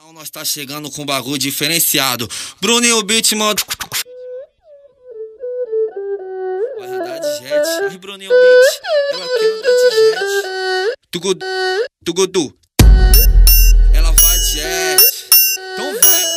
Nós tá chegando com bagulho diferenciado. Bruninho Beat, mano. Vai andar de jet. Ai, Bruninho Beat, ela quer andar de jet. Tugudu. Ela vai de jet. Então vai.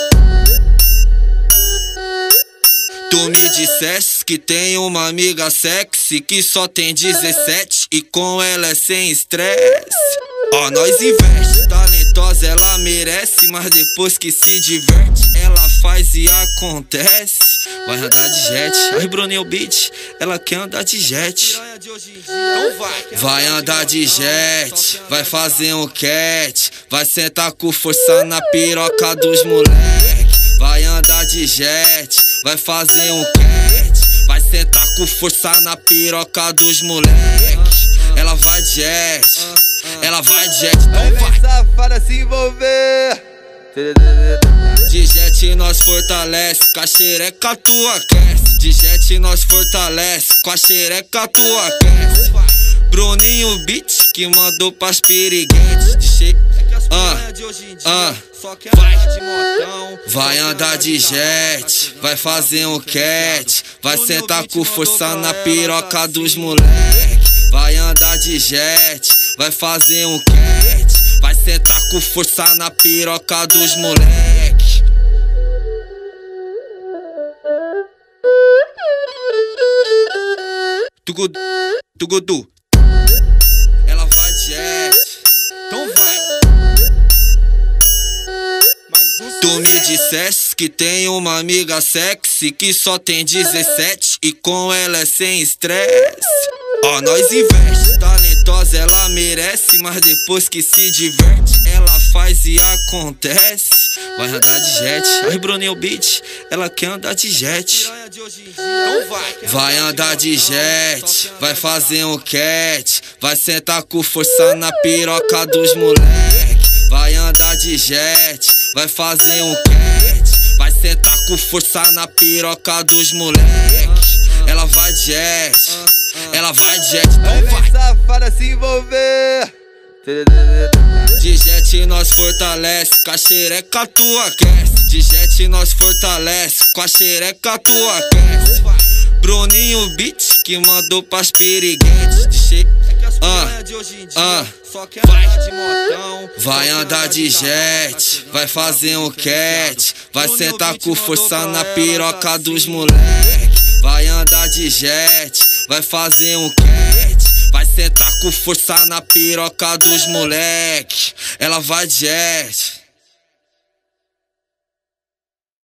Tu me disseste que tem uma amiga sexy que só tem 17 e com ela é sem estresse. Ó, nós investe, talentosa ela merece, mas depois que se diverte, ela faz e acontece. Vai andar de jet, ai Bruninho Beat, ela quer andar de jet. Vai andar de jet, vai fazer um cat, vai sentar com força na piroca dos moleque. Vai andar de jet, vai fazer um cat, vai sentar com força na piroca dos moleque. Ela vai de jet, ela vai de jet, então vai. Safada se envolver. De jet nós fortalece, com a xereca tua aquece. De jet nós fortalece, com a xereca tua aquece. Bruninho Beat que mandou pras piriguetes. Vai andar de jet, vai fazer um cat, vai sentar com força na piroca dos moleque. Vai andar de jet, vai fazer um cat, vai sentar com força na piroca dos moleque. Tugudu. Ela vai de jet, então vai. Tu me disseste que tem uma amiga sexy que só tem 17 e com ela é sem estresse. Ó, nós investe, talentosa ela merece, mas depois que se diverte, ela faz e acontece. Vai andar de jet, ai Bruninho Beat, ela quer andar de jet. Vai andar de jet, vai fazer um cat, vai sentar com força na piroca dos moleque. Vai andar de jet, vai fazer um cat, vai sentar com força na piroca dos moleque. Ela vai de jet, ela vai de jet, então vai. Safada se envolver. De jet nós fortalece, com a xereca tua aquece. De jet nós fortalece, com a xereca tua aquece. Bruninho Beat que mandou pras piriguetes. Vai andar de jet, vai fazer um cat, vai sentar com força na piroca dos moleque. Vai andar de jet, vai fazer um cat, vai sentar com força na piroca dos moleque. Ela vai de jet.